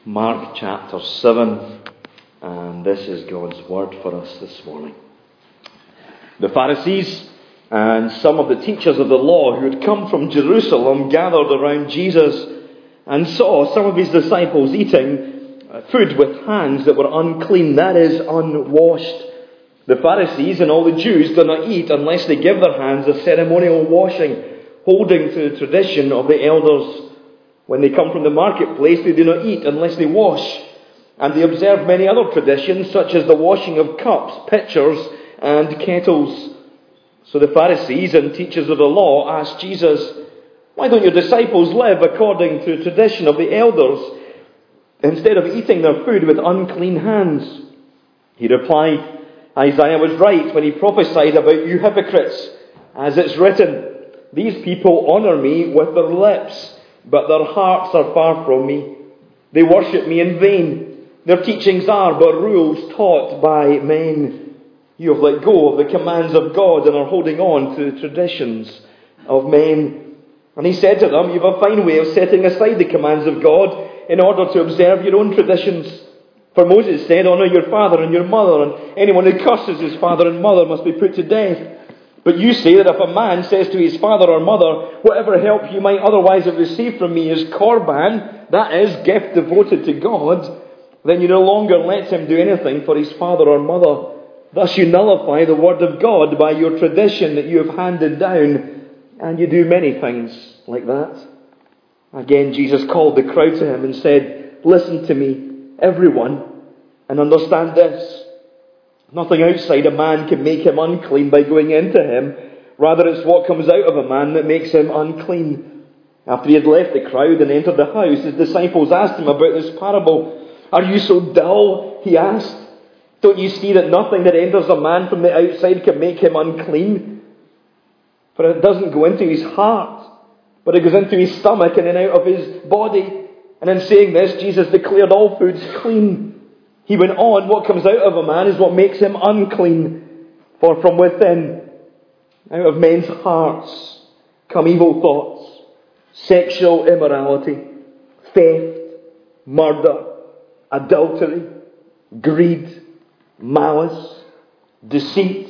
Mark chapter 7, and this is God's word for us this morning. The Pharisees and some of the teachers of the law who had come from Jerusalem gathered around Jesus and saw some of his disciples eating food with hands that were unclean, that is, unwashed. The Pharisees and all the Jews do not eat unless they give their hands a ceremonial washing, holding to the tradition of the elders. When they come from the marketplace, they do not eat unless they wash. And they observe many other traditions, such as the washing of cups, pitchers, and kettles. So the Pharisees and teachers of the law asked Jesus, "Why don't your disciples live according to the tradition of the elders, instead of eating their food with unclean hands?" He replied, "Isaiah was right when he prophesied about you hypocrites. As it's written, 'These people honour me with their lips, but their hearts are far from me. They worship me in vain. Their teachings are but rules taught by men.' You have let go of the commands of God and are holding on to the traditions of men." And he said to them, "You have a fine way of setting aside the commands of God in order to observe your own traditions. For Moses said, 'Honour your father and your mother, and anyone who curses his father and mother must be put to death.' But you say that if a man says to his father or mother, 'Whatever help you might otherwise have received from me is korban,' that is, gift devoted to God, then you no longer let him do anything for his father or mother. Thus you nullify the word of God by your tradition that you have handed down, and you do many things like that." Again, Jesus called the crowd to him and said, "Listen to me, everyone, and understand this. Nothing outside a man can make him unclean by going into him. Rather, it's what comes out of a man that makes him unclean." After he had left the crowd and entered the house, his disciples asked him about this parable. "Are you so dull?" he asked. "Don't you see that nothing that enters a man from the outside can make him unclean? For it doesn't go into his heart, but it goes into his stomach and then out of his body." And in saying this, Jesus declared all foods clean. He went on, "What comes out of a man is what makes him unclean. For from within, out of men's hearts, come evil thoughts, sexual immorality, theft, murder, adultery, greed, malice, deceit,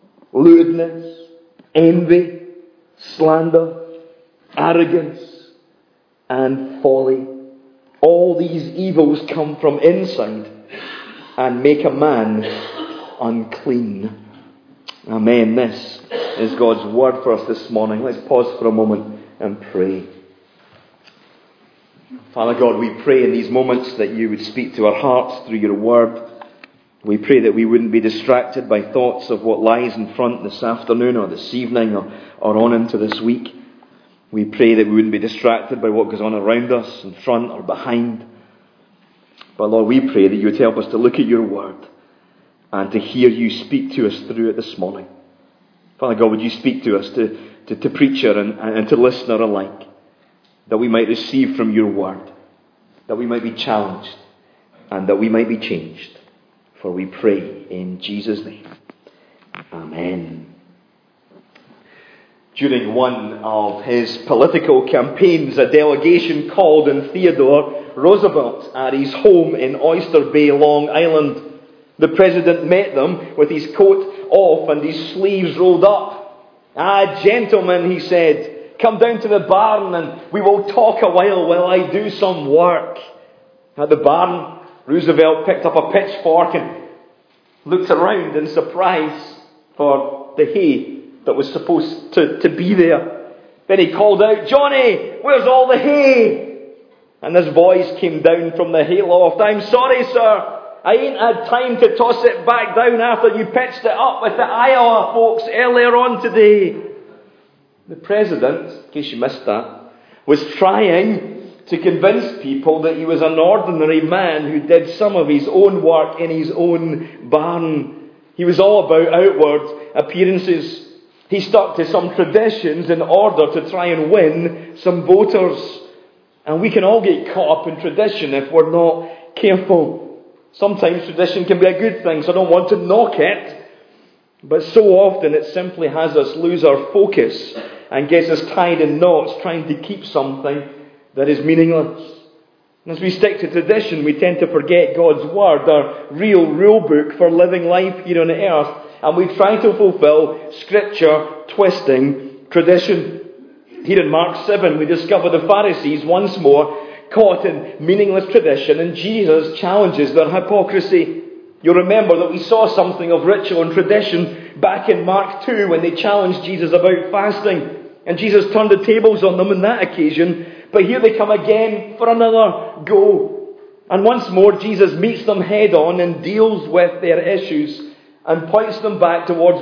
lewdness, envy, slander, arrogance, and folly. All these evils come from inside and make a man unclean." Amen. This is God's word for us this morning. Let's pause for a moment and pray. Father God, we pray in these moments that you would speak to our hearts through your word. We pray that we wouldn't be distracted by thoughts of what lies in front this afternoon or this evening or on into this week. We pray that we wouldn't be distracted by what goes on around us, in front or behind. But Lord, we pray that you would help us to look at your word and to hear you speak to us through it this morning. Father God, would you speak to us, to preacher and to listener alike, that we might receive from your word, that we might be challenged, and that we might be changed. For we pray in Jesus' name. Amen. During one of his political campaigns, a delegation called on Theodore Roosevelt at his home in Oyster Bay, Long Island. The president met them with his coat off and his sleeves rolled up. "Ah, gentlemen," he said, "come down to the barn and we will talk a while I do some work." At the barn, Roosevelt picked up a pitchfork and looked around in surprise for the hay that was supposed to be there. Then he called out, "Johnny, where's all the hay?" And this voice came down from the hayloft, "I'm sorry, sir. I ain't had time to toss it back down after you pitched it up with the Iowa folks earlier on today." The president, in case you missed that, was trying to convince people that he was an ordinary man who did some of his own work in his own barn. He was all about outward appearances. He stuck to some traditions in order to try and win some voters. And we can all get caught up in tradition if we're not careful. Sometimes tradition can be a good thing, so I don't want to knock it. But so often it simply has us lose our focus and gets us tied in knots trying to keep something that is meaningless. And as we stick to tradition, we tend to forget God's Word, our real rule book for living life here on earth, and we try to fulfill Scripture twisting tradition. Here in Mark 7, we discover the Pharisees once more caught in meaningless tradition, and Jesus challenges their hypocrisy. You'll remember that we saw something of ritual and tradition back in Mark 2 when they challenged Jesus about fasting. And Jesus turned the tables on them on that occasion. But here they come again for another go. And once more Jesus meets them head on and deals with their issues and points them back towards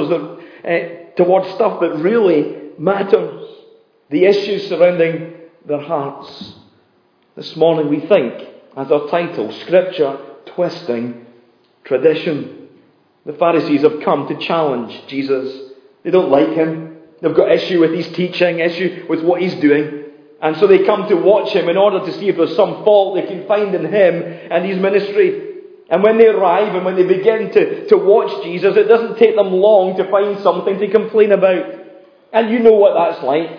towards stuff that really matters. The issues surrounding their hearts. This morning we think, as our title, Scripture Twisting Tradition. The Pharisees have come to challenge Jesus. They don't like him. They've got issue with his teaching, issue with what he's doing. And so they come to watch him in order to see if there's some fault they can find in him and his ministry. And when they arrive and when they begin to watch Jesus, it doesn't take them long to find something to complain about. And you know what that's like.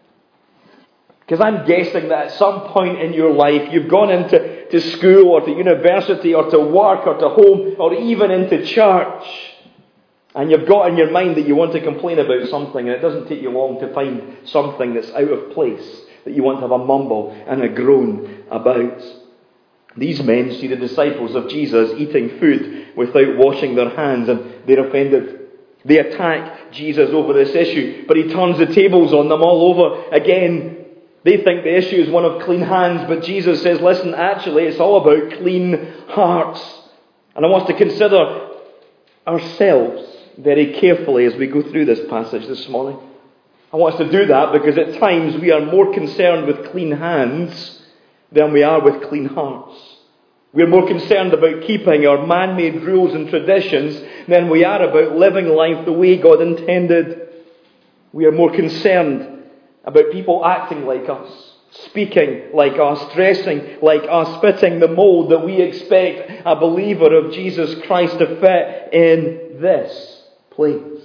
Because I'm guessing that at some point in your life, you've gone into school or to university or to work or to home or even into church. And you've got in your mind that you want to complain about something, and it doesn't take you long to find something that's out of place, that you want to have a mumble and a groan about. These men see the disciples of Jesus eating food without washing their hands, and they're offended. They attack Jesus over this issue, but he turns the tables on them all over again. They think the issue is one of clean hands, but Jesus says, listen, actually it's all about clean hearts. And I want us to consider ourselves very carefully as we go through this passage this morning. I want us to do that because at times we are more concerned with clean hands than we are with clean hearts. We are more concerned about keeping our man-made rules and traditions than we are about living life the way God intended. We are more concerned about people acting like us, speaking like us, dressing like us, fitting the mold that we expect a believer of Jesus Christ to fit in this place.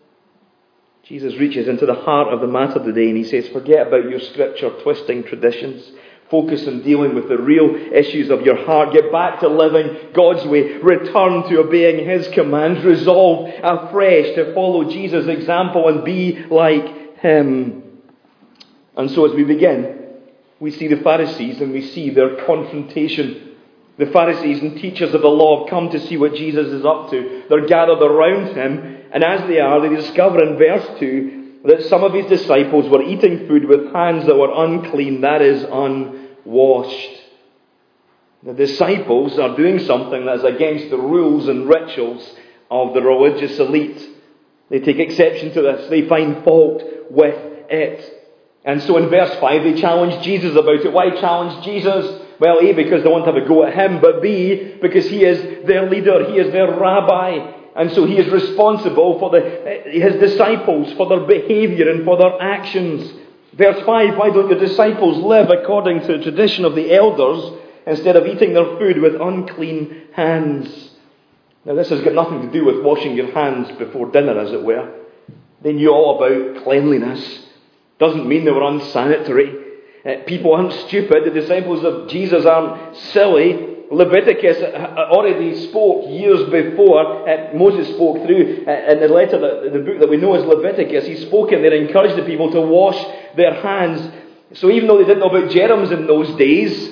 Jesus reaches into the heart of the matter today and he says, forget about your scripture twisting traditions. Focus on dealing with the real issues of your heart. Get back to living God's way. Return to obeying his commands. Resolve afresh to follow Jesus' example and be like him. And so as we begin, we see the Pharisees and we see their confrontation. The Pharisees and teachers of the law have come to see what Jesus is up to. They're gathered around him, and as they are, they discover in verse 2 that some of his disciples were eating food with hands that were unclean, that is, unwashed. The disciples are doing something that is against the rules and rituals of the religious elite. They take exception to this. They find fault with it. And so in verse 5, they challenge Jesus about it. Why challenge Jesus? Well, A, because they want to have a go at him, but B, because he is their leader, he is their rabbi. And so he is responsible for his disciples, for their behaviour and for their actions. Verse 5, why don't your disciples live according to the tradition of the elders instead of eating their food with unclean hands? Now this has got nothing to do with washing your hands before dinner, as it were. They knew all about cleanliness. Doesn't mean they were unsanitary. People aren't stupid. The disciples of Jesus aren't silly. Leviticus already spoke years before. Moses spoke through in the letter, the book that we know as Leviticus. He spoke in there, encouraged the people to wash their hands. So even though they didn't know about germs in those days,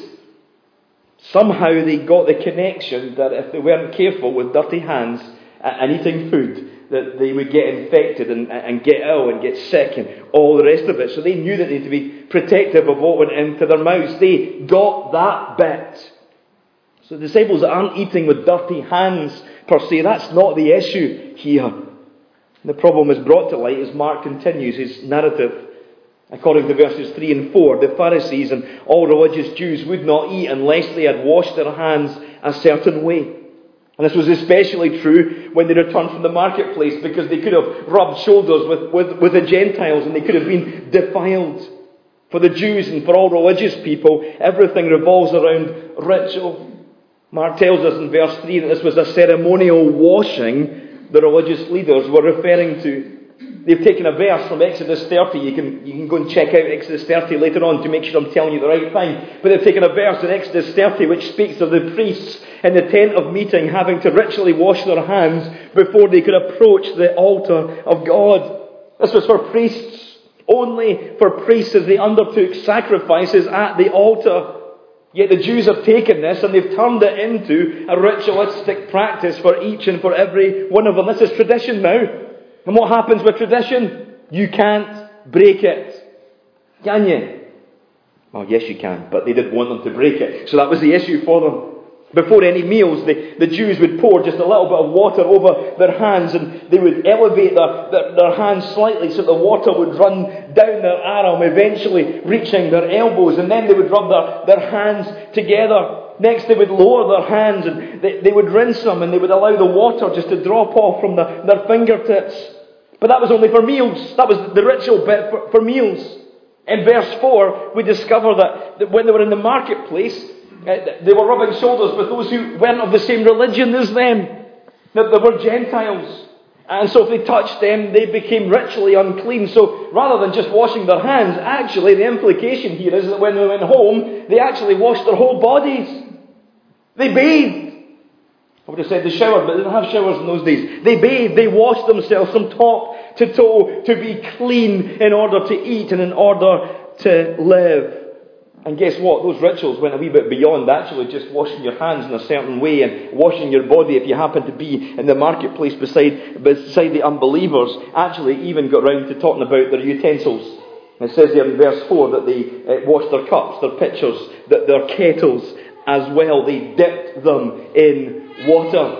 somehow they got the connection that if they weren't careful with dirty hands and eating food, that they would get infected and get ill and get sick and all the rest of it. So they knew that they had to be protective of what went into their mouths. They got that bit. So the disciples aren't eating with dirty hands per se. That's not the issue here. The problem is brought to light as Mark continues his narrative. According to verses 3 and 4, the Pharisees and all religious Jews would not eat unless they had washed their hands a certain way. And this was especially true when they returned from the marketplace, because they could have rubbed shoulders with the Gentiles and they could have been defiled. For the Jews and for all religious people, everything revolves around ritual. Mark tells us in verse 3 that this was a ceremonial washing the religious leaders were referring to. They've taken a verse from Exodus 30. You can go and check out Exodus 30 later on to make sure I'm telling you the right thing. But they've taken a verse in Exodus 30 which speaks of the priests in the tent of meeting having to ritually wash their hands before they could approach the altar of God. This was for priests. Only for priests as they undertook sacrifices at the altar. Yet the Jews have taken this and they've turned it into a ritualistic practice for each and for every one of them. This is tradition now. And what happens with tradition? You can't break it. Can you? Well, yes you can, but they didn't want them to break it. So that was the issue for them. Before any meals, the Jews would pour just a little bit of water over their hands, and they would elevate their hands slightly so the water would run down their arm, eventually reaching their elbows, and then they would rub their hands together. Next they would lower their hands and they would rinse them, and they would allow the water just to drop off from their fingertips. But that was only for meals. That was the ritual bit for meals. In verse 4 we discover that when they were in the marketplace, they were rubbing shoulders with those who weren't of the same religion as them. That they were Gentiles. And so if they touched them, they became ritually unclean. So rather than just washing their hands, actually the implication here is that when they went home, they actually washed their whole bodies. They bathed. I would have said they showered, but they didn't have showers in those days. They bathed, they washed themselves from top to toe to be clean in order to eat and in order to live. And guess what? Those rituals went a wee bit beyond actually just washing your hands in a certain way and washing your body if you happen to be in the marketplace beside the unbelievers. Actually even got round to talking about their utensils. It says here in verse 4 that they washed their cups, their pitchers, their kettles as well. They dipped them in water.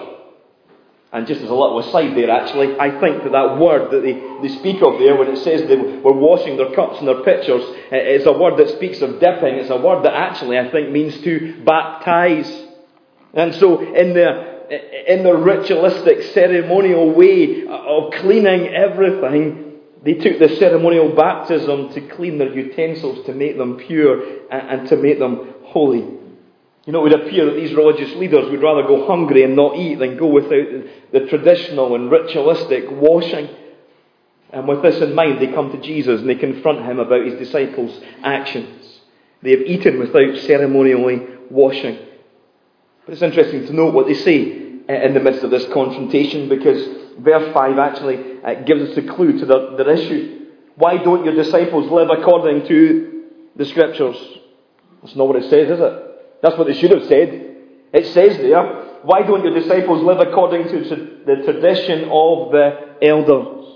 And just as a little aside there, actually, I think that word that they speak of there, when it says they were washing their cups and their pitchers, is a word that speaks of dipping. It's a word that actually, I think, means to baptize. And so, in their ritualistic, ceremonial way of cleaning everything, they took the ceremonial baptism to clean their utensils, to make them pure and to make them holy. You know, it would appear that these religious leaders would rather go hungry and not eat than go without the traditional and ritualistic washing. And with this in mind, they come to Jesus and they confront him about his disciples' actions. They have eaten without ceremonially washing. But it's interesting to note what they say in the midst of this confrontation, because verse 5 actually gives us a clue to their issue. Why don't your disciples live according to the Scriptures? That's not what it says, is it? That's what they should have said. It says there, why don't your disciples live according to the tradition of the elders?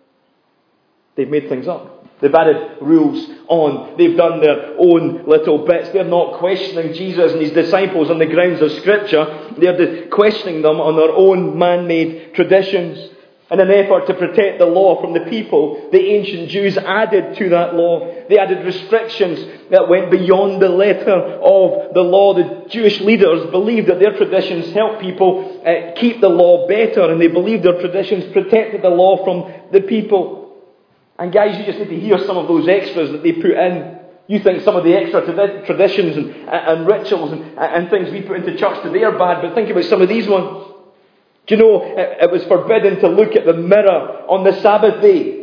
They've made things up. They've added rules on. They've done their own little bits. They're not questioning Jesus and his disciples on the grounds of Scripture. They're questioning them on their own man-made traditions. In an effort to protect the law from the people, the ancient Jews added to that law. They added restrictions that went beyond the letter of the law. The Jewish leaders believed that their traditions helped people keep the law better, and they believed their traditions protected the law from the people. And guys, you just need to hear some of those extras that they put in. You think some of the extra traditions and rituals and things we put into church today are bad, but think about some of these ones. Do you know, it was forbidden to look at the mirror on the Sabbath day.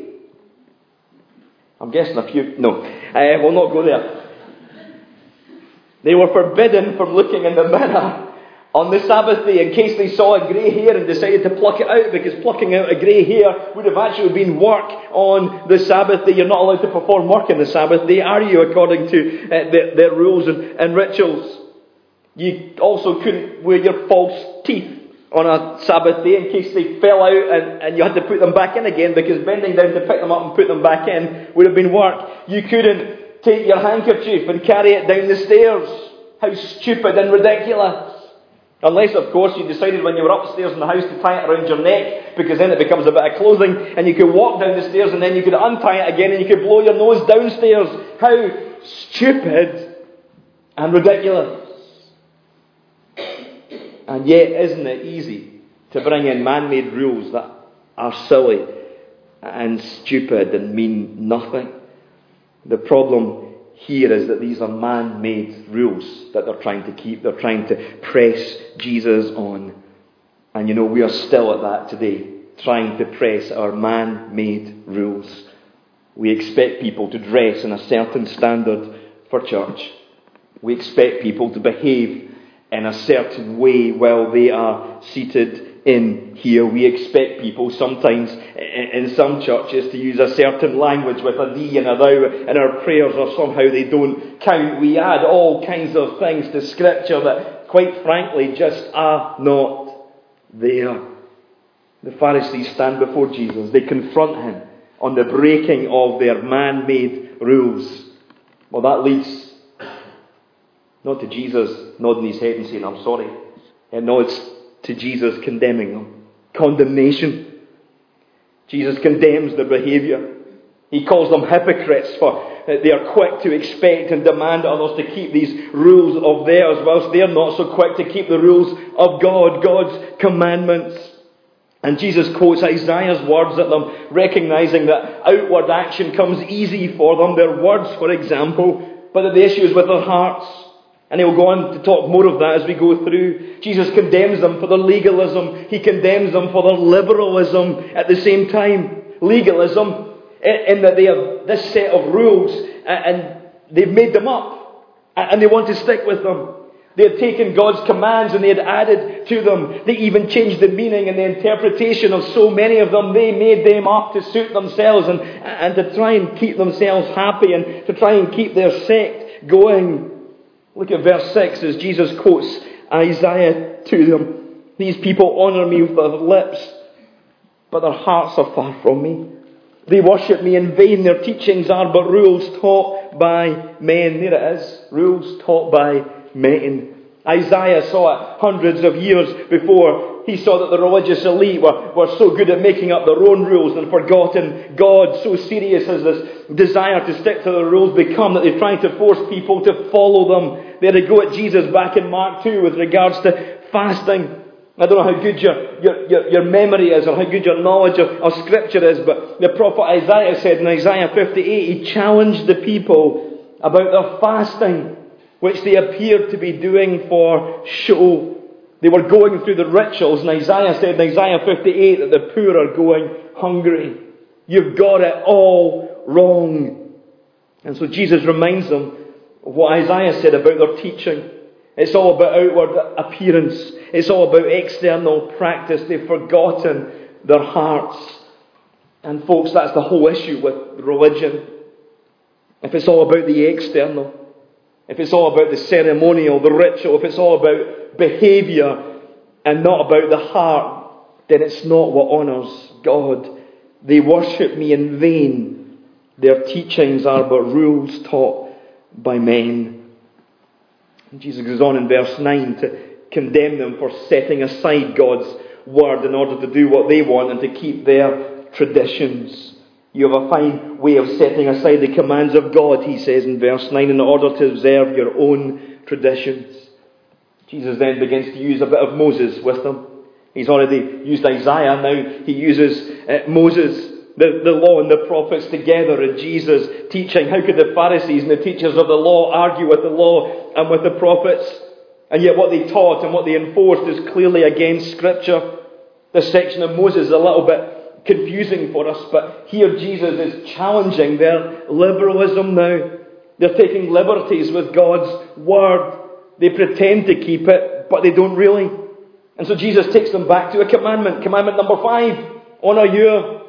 I'm guessing a few... No, we'll not go there. They were forbidden from looking in the mirror on the Sabbath day in case they saw a grey hair and decided to pluck it out, because plucking out a grey hair would have actually been work on the Sabbath day. You're not allowed to perform work on the Sabbath day, are you, according to their rules and rituals. You also couldn't wear your false teeth on a Sabbath day in case they fell out and you had to put them back in again, because bending down to pick them up and put them back in would have been work. You couldn't take your handkerchief and carry it down the stairs. How stupid and ridiculous. Unless, of course, you decided when you were upstairs in the house to tie it around your neck, because then it becomes a bit of clothing and you could walk down the stairs and then you could untie it again and you could blow your nose downstairs. How stupid and ridiculous. And yet, isn't it easy to bring in man-made rules that are silly and stupid and mean nothing? The problem here is that these are man-made rules that they're trying to keep. They're trying to press Jesus on. And you know, we are still at that today. trying to press our man-made rules. We expect people to dress in a certain standard for church. We expect people to behave in a certain way while they are seated in here. We expect people sometimes in some churches to use a certain language with a thee and a thou in our prayers, or somehow they don't count. We add all kinds of things to Scripture that, quite frankly, just are not there. The Pharisees stand before Jesus. They confront him on the breaking of their man-made rules. Well, that leads not to Jesus nodding his head and saying, I'm sorry. It nods to Jesus condemning them. Condemnation. Jesus condemns their behaviour. He calls them hypocrites, for they are quick to expect and demand others to keep these rules of theirs, whilst they are not so quick to keep the rules of God, God's commandments. And Jesus quotes Isaiah's words at them, recognising that outward action comes easy for them, their words, for example, but that the issue is with their hearts. And he'll go on to talk more of that as we go through. Jesus condemns them for their legalism. He condemns them for their liberalism at the same time. Legalism, in that they have this set of rules and they've made them up and they want to stick with them. They had taken God's commands and they had added to them. They even changed the meaning and the interpretation of so many of them. They made them up to suit themselves and to try and keep themselves happy and to try and keep their sect going. Look at verse 6 as Jesus quotes Isaiah to them. These people honour me with their lips, but their hearts are far from me. They worship me in vain. Their teachings are but rules taught by men. There it is. Rules taught by men. Isaiah saw it hundreds of years before. He saw that the religious elite were so good at making up their own rules and forgotten God. So serious has this desire to stick to the rules become that they're trying to force people to follow them. They had to go at Jesus back in Mark 2 with regards to fasting. I don't know how good your memory is or how good your knowledge of Scripture is, but the prophet Isaiah said in Isaiah 58, he challenged the people about their fasting, which they appeared to be doing for show. They were going through the rituals, and Isaiah said in Isaiah 58 that the poor are going hungry. You've got it all wrong. And so Jesus reminds them of what Isaiah said about their teaching. It's all about outward appearance. It's all about external practice. They've forgotten their hearts. And folks, that's the whole issue with religion. If it's all about the external, if it's all about the ceremonial, the ritual, if it's all about behaviour and not about the heart, then it's not what honours God. They worship me in vain. Their teachings are but rules taught by men. And Jesus goes on in verse 9 to condemn them for setting aside God's word in order to do what they want and to keep their traditions. You have a fine way of setting aside the commands of God, he says in verse 9, in order to observe your own traditions. Jesus then begins to use a bit of Moses with them. He's already used Isaiah, now he uses Moses, the law and the prophets together, and Jesus teaching. How could the Pharisees and the teachers of the law argue with the law and with the prophets? And yet what they taught and what they enforced is clearly against Scripture. This section of Moses is a little bit confusing for us, but here Jesus is challenging their liberalism now. They're taking liberties with God's word. They pretend to keep it, but they don't really. And so Jesus takes them back to a commandment. Commandment number 5. Honour your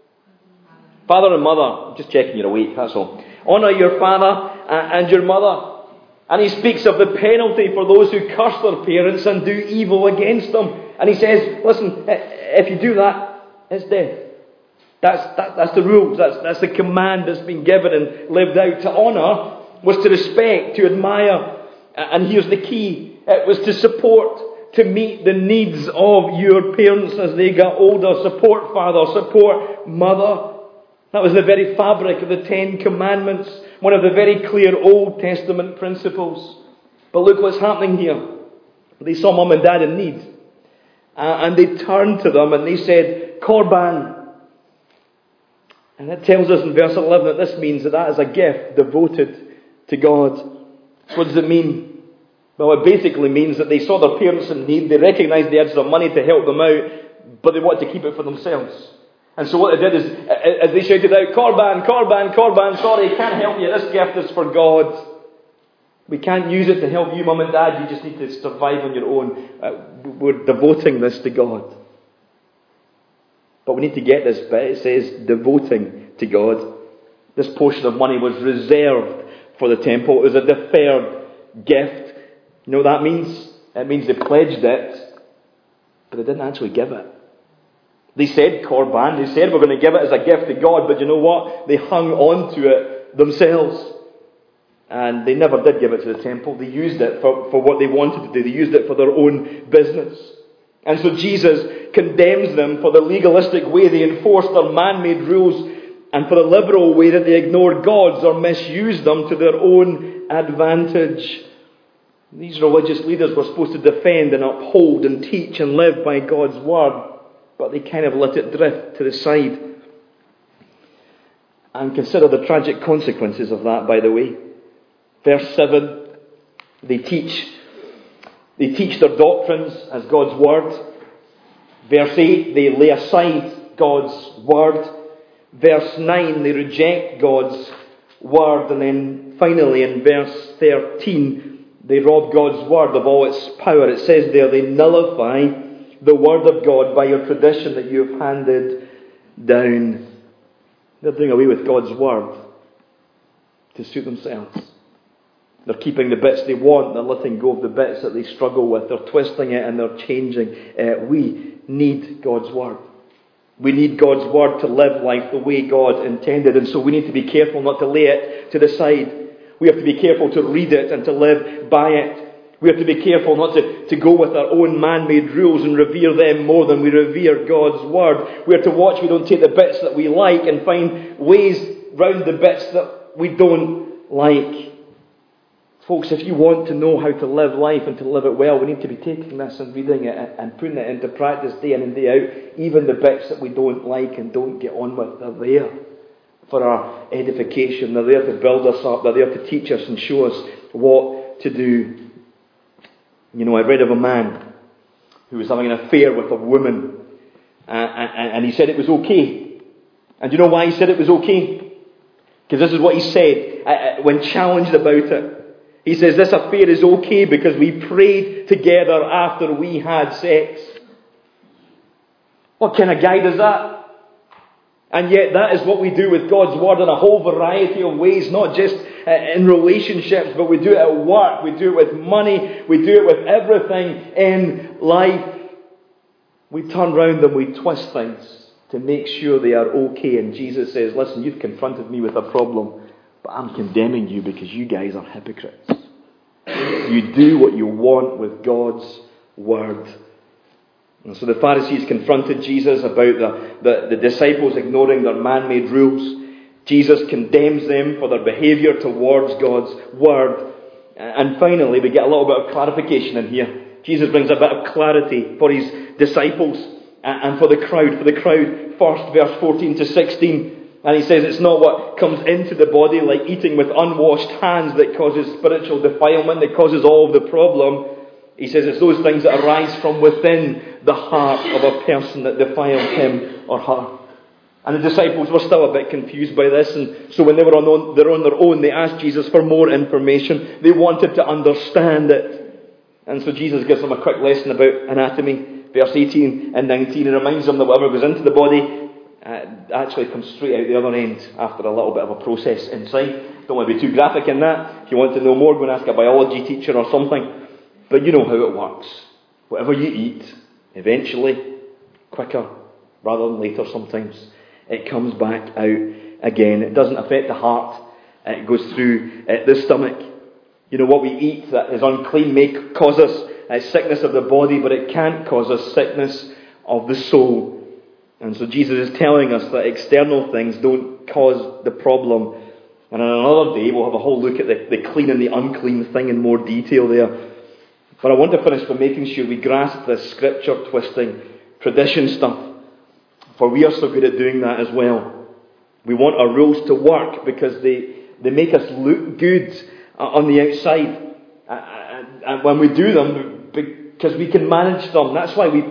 father and mother. Just checking you're awake, that's all. Honour your father and your mother. And he speaks of the penalty for those who curse their parents and do evil against them. And he says, listen, if you do that, it's death. That's the rules. That's the command that's been given and lived out. To honour was to respect, to admire. And here's the key. It was to support, to meet the needs of your parents as they got older. Support father, support mother. That was the very fabric of the 10 Commandments. One of the very clear Old Testament principles. But look what's happening here. They saw mum and dad in need. And they turned to them and they said, Korban. And it tells us in verse 11 that this means that is a gift devoted to God. So what does it mean? Well, it basically means that they saw their parents in need. They recognised they had some money to help them out. but they wanted to keep it for themselves. And so what they did is, as they shouted out, Corban, Corban, Corban, sorry, can't help you, this gift is for God. We can't use it to help you, Mum and Dad, you just need to survive on your own. We're devoting this to God. But we need to get this bit. It says devoting to God. This portion of money was reserved for the temple. It was a deferred gift. You know what that means? It means they pledged it, but they didn't actually give it. They said Korban, they said we're going to give it as a gift to God, but you know what? They hung on to it themselves. And they never did give it to the temple. They used it for what they wanted to do. They used it for their own business. And so Jesus condemns them for the legalistic way they enforced their man-made rules and for the liberal way that they ignored God's or misused them to their own advantage. These religious leaders were supposed to defend and uphold and teach and live by God's word, but they kind of let it drift to the side. And consider the tragic consequences of that, by the way. Verse 7, they teach their doctrines as God's word. Verse 8, they lay aside God's word. Verse 9, they reject God's word. And then finally in verse 13, they rob God's word of all its power. It says there, they nullify the word of God by your tradition that you have handed down. They're doing away with God's word to suit themselves. They're keeping the bits they want. They're letting go of the bits that they struggle with. They're twisting it and they're changing it. We need God's word. We need God's word to live life the way God intended. And so we need to be careful not to lay it to the side. We have to be careful to read it and to live by it. We have to be careful not to go with our own man-made rules and revere them more than we revere God's word. We have to watch we don't take the bits that we like and find ways round the bits that we don't like. Folks, if you want to know how to live life and to live it well, we need to be taking this and reading it and putting it into practice day in and day out. Even the bits that we don't like and don't get on with, they're there for our edification. They're there to build us up. They're there to teach us and show us what to do. You know, I read of a man who was having an affair with a woman, and he said it was okay. And do you know why he said it was okay? Because this is what he said when challenged about it. He says this affair is okay because we prayed together after we had sex. What kind of guy does that? And yet that is what we do with God's word in a whole variety of ways, not just in relationships, but we do it at work, we do it with money, we do it with everything in life. We turn round and we twist things to make sure they are okay. And Jesus says, listen, you've confronted me with a problem, but I'm condemning you because you guys are hypocrites. You do what you want with God's word. And so the Pharisees confronted Jesus about the disciples ignoring their man-made rules. Jesus condemns them for their behaviour towards God's word. And finally, we get a little bit of clarification in here. Jesus brings a bit of clarity for his disciples and for the crowd. For the crowd, first, verse 14 to 16. And he says it's not what comes into the body, like eating with unwashed hands, that causes spiritual defilement, that causes all of the problem. He says it's those things that arise from within the heart of a person that defile him or her. And the disciples were still a bit confused by this, and so when they were on their own, they asked Jesus for more information. They wanted to understand it. And so Jesus gives them a quick lesson about anatomy. Verse 18 and 19, it reminds them that whatever goes into the body actually comes straight out the other end after a little bit of a process inside. Don't want to be too graphic in that. If you want to know more, go and ask a biology teacher or something. But you know how it works. Whatever you eat, eventually, quicker rather than later sometimes, it comes back out again. It doesn't affect the heart. It goes through the stomach. You know, what we eat that is unclean may cause us sickness of the body, but it can't cause us sickness of the soul. And so Jesus is telling us that external things don't cause the problem. And on another day, we'll have a whole look at the clean and the unclean thing in more detail there. But I want to finish by making sure we grasp this scripture-twisting tradition stuff. For we are so good at doing that as well. We want our rules to work because they make us look good on the outside. And when we do them, because we can manage them. That's why we put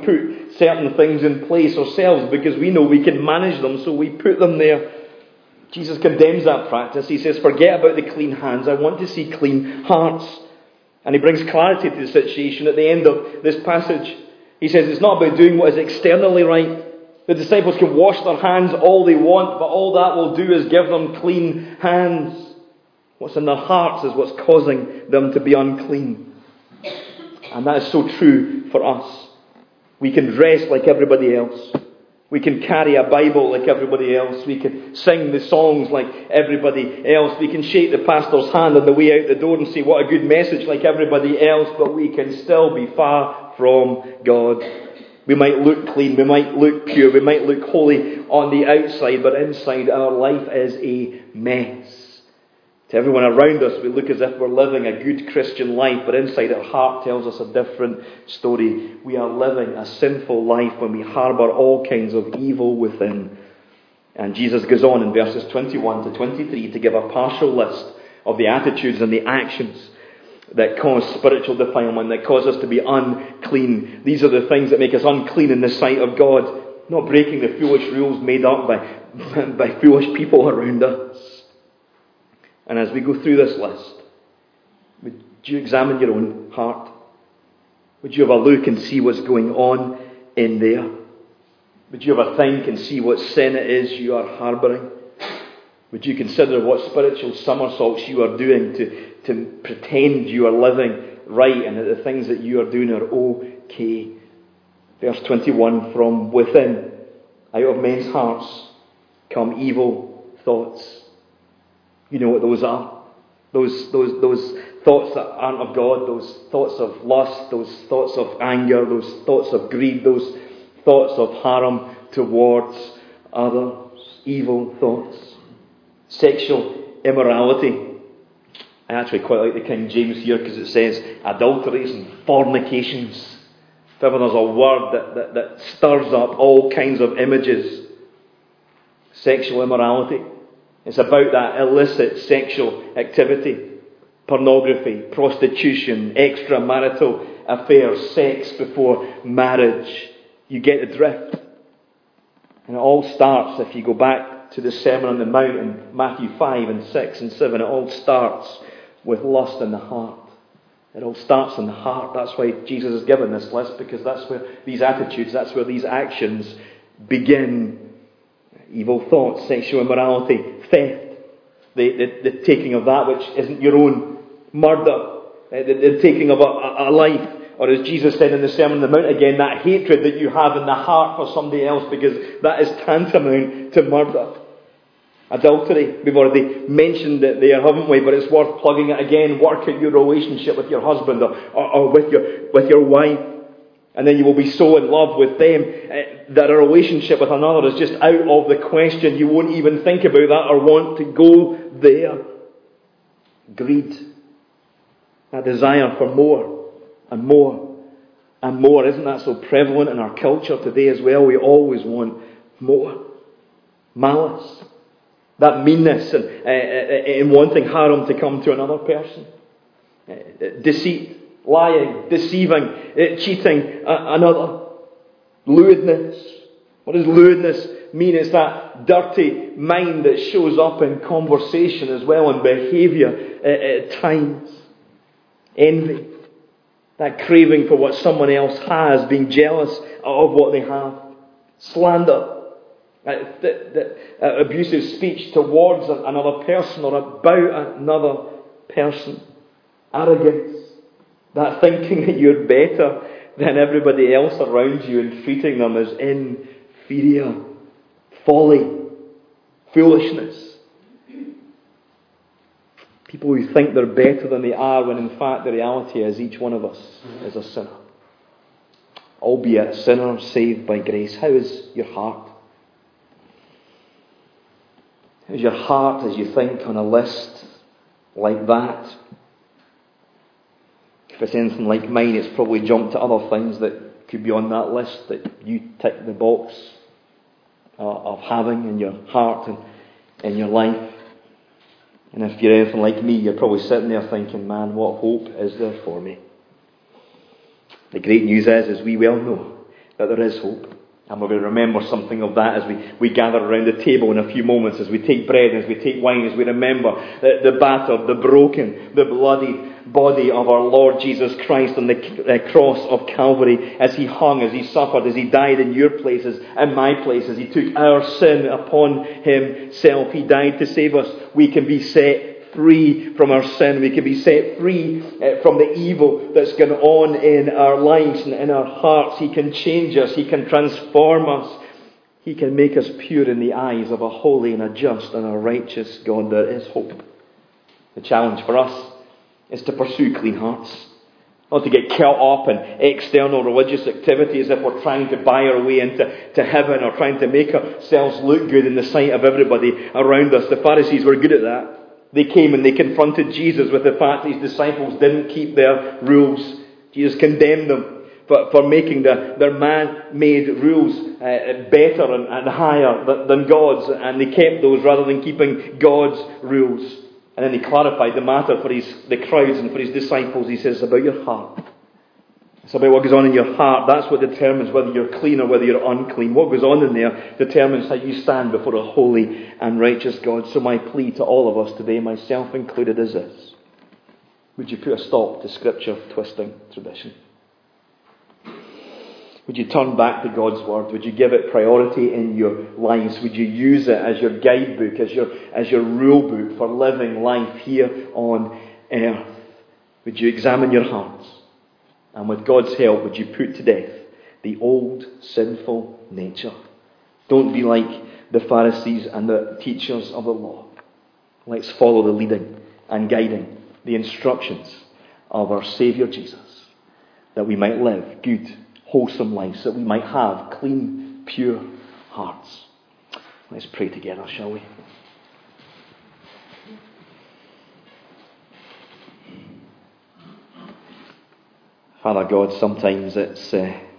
certain things in place ourselves because we know we can manage them, so we put them there. Jesus condemns that practice. He says, forget about the clean hands. I want to see clean hearts. And he brings clarity to the situation at the end of this passage. He says it's not about doing what is externally right. The disciples can wash their hands all they want, but all that will do is give them clean hands. What's in their hearts is what's causing them to be unclean. And that is so true for us. We can dress like everybody else. We can carry a Bible like everybody else. We can sing the songs like everybody else. We can shake the pastor's hand on the way out the door and say, what a good message, like everybody else. But we can still be far from God. We might look clean. We might look pure. We might look holy on the outside. But inside, our life is a mess. To everyone around us, we look as if we're living a good Christian life, but inside our heart tells us a different story. We are living a sinful life when we harbour all kinds of evil within. And Jesus goes on in verses 21 to 23 to give a partial list of the attitudes and the actions that cause spiritual defilement, that cause us to be unclean. These are the things that make us unclean in the sight of God, not breaking the foolish rules made up by foolish people around us. And as we go through this list, would you examine your own heart? Would you have a look and see what's going on in there? Would you have a think and see what sin it is you are harbouring? Would you consider what spiritual somersaults you are doing to pretend you are living right and that the things that you are doing are okay? Verse 21, from within, out of men's hearts, come evil thoughts. You know what those are. Those thoughts that aren't of God, those thoughts of lust, those thoughts of anger, those thoughts of greed, those thoughts of harm towards others, evil thoughts. Sexual immorality. I actually quite like the King James here because it says adulteries and fornications. If ever there's a word that stirs up all kinds of images. Sexual immorality. It's about that illicit sexual activity. Pornography, prostitution, extramarital affairs, sex before marriage. You get the drift. And it all starts, if you go back to the Sermon on the Mount in Matthew 5 and 6 and 7, it all starts with lust in the heart. It all starts in the heart. That's why Jesus has given this list, because that's where these attitudes, that's where these actions begin. Evil thoughts, sexual immorality, theft, the taking of that which isn't your own, murder, the taking of a life, or as Jesus said in the Sermon on the Mount again, that hatred that you have in the heart for somebody else, because that is tantamount to murder. Adultery, we've already mentioned it there, haven't we? But it's worth plugging it again. Work at your relationship with your husband or with your wife. And then you will be so in love with them that a relationship with another is just out of the question. You won't even think about that or want to go there. Greed. A desire for more and more and more. Isn't that so prevalent in our culture today as well? We always want more. Malice. That meanness in wanting harm to come to another person. Deceit. Lying, deceiving, cheating another. Lewdness. What does lewdness mean? It's that dirty mind that shows up in conversation as well, and behaviour at times. Envy. That craving for what someone else has, being jealous of what they have. Slander. Abusive speech towards another person or about another person. Arrogance. That thinking that you're better than everybody else around you and treating them as inferior. Folly. Foolishness. People who think they're better than they are, when in fact the reality is each one of us is a sinner. Albeit a sinner saved by grace. How is your heart? How is your heart as you think on a list like that? If it's anything like mine, it's probably jumped to other things that could be on that list that you tick the box of having in your heart and in your life. And if you're anything like me, you're probably sitting there thinking, man, what hope is there for me? The great news is, as we well know, that there is hope. And we're going to remember something of that as we gather around the table in a few moments, as we take bread, as we take wine, as we remember the battered, the broken, the bloody body of our Lord Jesus Christ on the cross of Calvary, as He hung, as He suffered, as He died in your places and my places. He took our sin upon Himself. He died to save us. We can be set free from our sin. We can be set free from the evil that's gone on in our lives and in our hearts. He can change us. He can transform us. He can make us pure in the eyes of a holy and a just and a righteous God. There is hope. The challenge for us is to pursue clean hearts. Not to get caught up in external religious activity as if we're trying to buy our way into heaven or trying to make ourselves look good in the sight of everybody around us. The Pharisees were good at that. They came and they confronted Jesus with the fact that His disciples didn't keep their rules. Jesus condemned them for making their man-made rules better and higher than God's. And they kept those rather than keeping God's rules. And then He clarified the matter for the crowds and for His disciples. He says, it's about your heart. It's about what goes on in your heart. That's what determines whether you're clean or whether you're unclean. What goes on in there determines how you stand before a holy and righteous God. So my plea to all of us today, myself included, is this. Would you put a stop to Scripture twisting tradition? Would you turn back to God's Word? Would you give it priority in your lives? Would you use it as your guidebook, as your rule book for living life here on earth? Would you examine your hearts? And with God's help, would you put to death the old sinful nature? Don't be like the Pharisees and the teachers of the law. Let's follow the leading and guiding, the instructions of our Saviour Jesus, that we might live good, wholesome lives, that we might have clean, pure hearts. Let's pray together, shall we? Father God, sometimes it's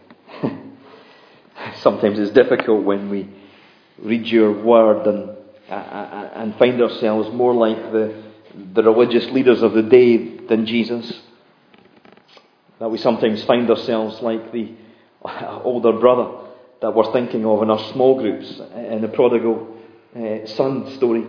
difficult when we read your word and find ourselves more like the religious leaders of the day than Jesus. That we sometimes find ourselves like the older brother that we're thinking of in our small groups in the prodigal son story.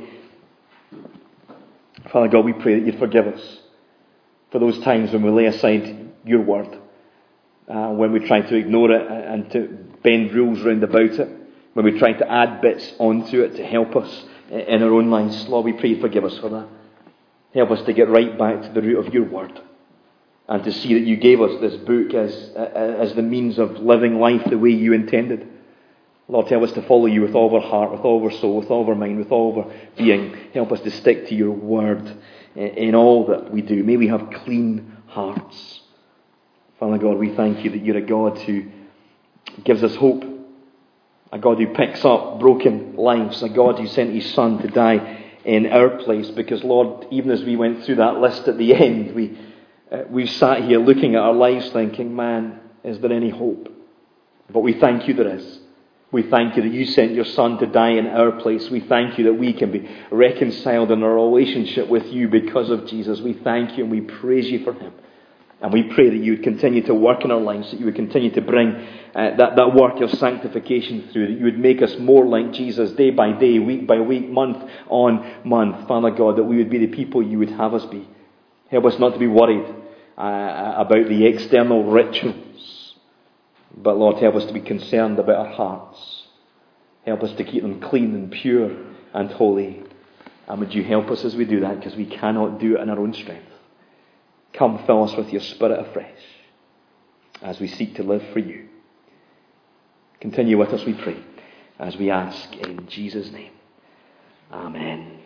Father God, we pray that you'd forgive us for those times when we lay aside your word, when we try to ignore it and to bend rules round about it, when we try to add bits onto it to help us in our own lives. Lord, we pray forgive us for that. Help us to get right back to the root of your word and to see that you gave us this book as the means of living life the way you intended. Lord, help us to follow you with all of our heart, with all of our soul, with all of our mind, with all of our being. Help us to stick to your word in all that we do. May we have clean hearts. Father God, we thank you that you're a God who gives us hope, a God who picks up broken lives, a God who sent His Son to die in our place. Because Lord, even as we went through that list at the end, we sat here looking at our lives thinking, man, is there any hope? But we thank you there is. We thank you that you sent your Son to die in our place. We thank you that we can be reconciled in our relationship with you because of Jesus. We thank you and we praise you for Him. And we pray that you would continue to work in our lives, that you would continue to bring that work of sanctification through, that you would make us more like Jesus day by day, week by week, month on month. Father God, that we would be the people you would have us be. Help us not to be worried about the external rituals. But Lord, help us to be concerned about our hearts. Help us to keep them clean and pure and holy. And would you help us as we do that, because we cannot do it in our own strength. Come, fill us with your Spirit afresh as we seek to live for you. Continue with us, we pray, as we ask in Jesus' name. Amen.